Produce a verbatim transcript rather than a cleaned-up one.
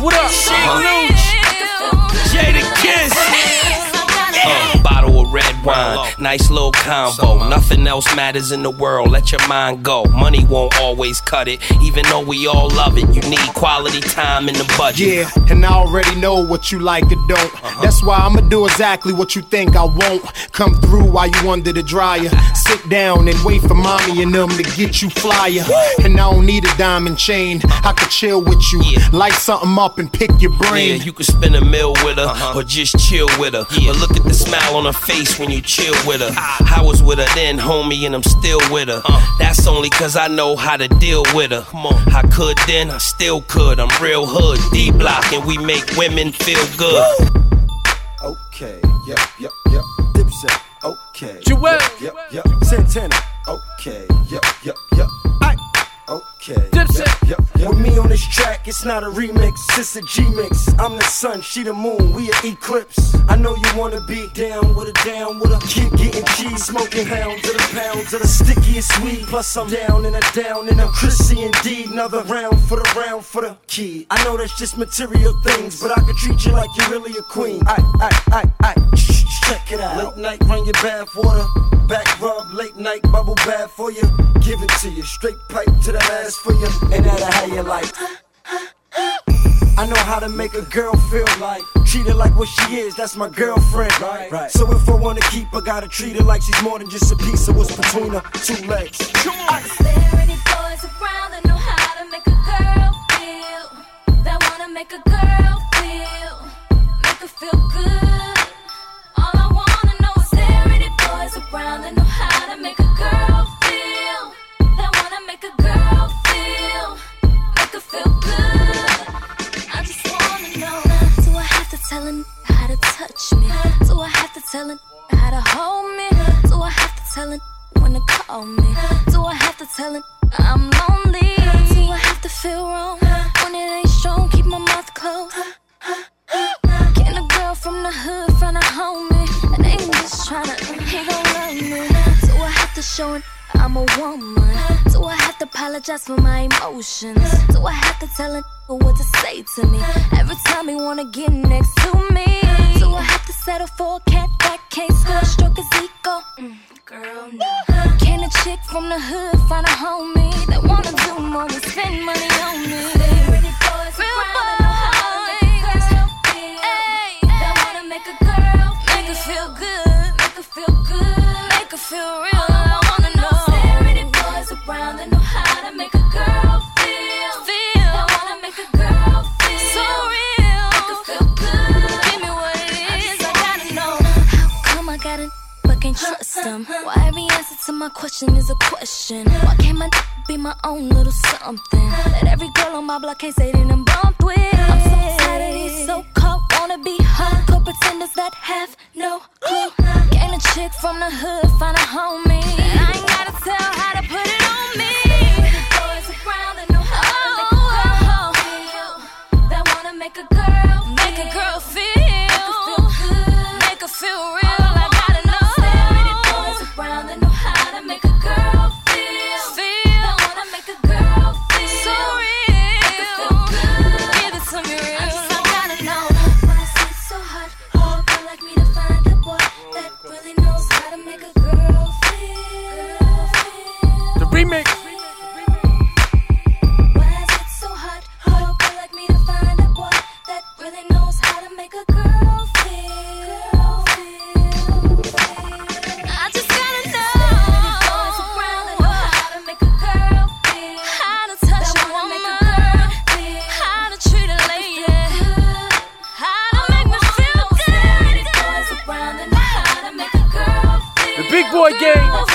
what up? Uh-huh. Jada Kiss. Uh, bottle of red wine, nice little combo. Nothing else matters in the world, let your mind go. Money won't always cut it, even though we all love it. You need quality time in the budget. Yeah, and I already know what you like or don't. Uh-huh. That's why I'ma do exactly what you think I won't. Come through while you under the dryer. Sit down and wait for mommy and them to get you flyer. And I don't need a diamond chain, I could chill with you. Yeah. Light something up and pick your brain. Yeah, you can spend a meal with her, uh-huh. or just chill with her. Yeah. But look at the smile on her face when you chill with her. I was with her then, homie, and I'm still with her. Uh, That's only cause I know how to deal with her. Come on. I could then, I still could. I'm real hood, D-block, and we make women feel good. Okay, yep, yep, yep. Dipset, okay. Joel. Yep, yep, yep. Santana, okay, yep, yep, yep. Okay, Dipset. Yep, yep, yep. With me on this track, it's not a remix, it's a G-mix. I'm the sun, she the moon, we an eclipse. I know you wanna be down with a down with a keep getting cheese, smoking hounds of the pounds of the stickiest weed. Plus I'm down and a down and a Chrissy indeed. Another round for the round for the key. I know that's just material things, but I could treat you like you're really a queen. Aight, aight, aight, aight, check it out. Late night, run your bath water. Back rub, late night bubble bath for you. Give it to you, straight pipe to the ass for you. And that'll how you like. I know how to make a girl feel like. Treat her like what she is, that's my girlfriend. Right, right. So if I wanna keep her, gotta treat her like she's more than just a piece of what's between her two legs. Come on. Is there any boys around that know how to make a girl feel? That wanna make a girl feel, make her feel good. All I wanna know is there any boys around that know how to make a girl feel? That wanna make a girl feel, make her feel good. I just wanna know, do I have to tell him how to touch me? Do I have to tell him how to hold me? Do I have to tell him when to call me? Do I have to tell him I'm lonely? Do I have to feel wrong when it ain't strong? Keep my mouth closed. Getting a girl from the hood front of homie, and they ain't just tryna, he gon' love me. Do I have to show him I'm a woman? Do I have to apologize for my emotions? Do I have to tell him what to say to me every time he wanna get next to me? Do I have to settle for a cat that can't score, stroke his ego? Mm, girl, no. Can a chick from the hood find a homie that wanna do more than spend money on me? Real boys, hey, that wanna make a girl make her feel good, make her feel good, make her feel real. I wanna know, is there any boys around that know how to make a girl feel, feel, that wanna make a girl feel so real, make her feel good. Give me what it is, I gotta know. How come I gotta but can't trust them? Why every answer to my question is a question? Why can't my be my own little something that every girl on my block can't say they done bumped with? I'm so tired of these so-called wanna be hardcore pretenders that have no clue. Can a chick from the hood find a homie that I ain't gotta tell how to put it on me? Boys around that know how to make a girl feel, that wanna make a girl make a girl feel, make her feel real. I gotta know, is there any boys around that know how to make a girl feel, feel, that wanna make a girl feel so real, make her feel good. Give it to me real, I just I gotta know. Why is it so hard for a girl like me to find a boy that really knows how to make a girl feel, feel. The remix. Why is it so hard for a girl like me to find a boy that really knows how to make a girl feel, feel, feel. I just gotta know, boys around that know how to make a girl feel, how to touch a woman, how to treat a lady, how to make me feel good. Boys around that know how to make a girl feel. The Big Boy Gang.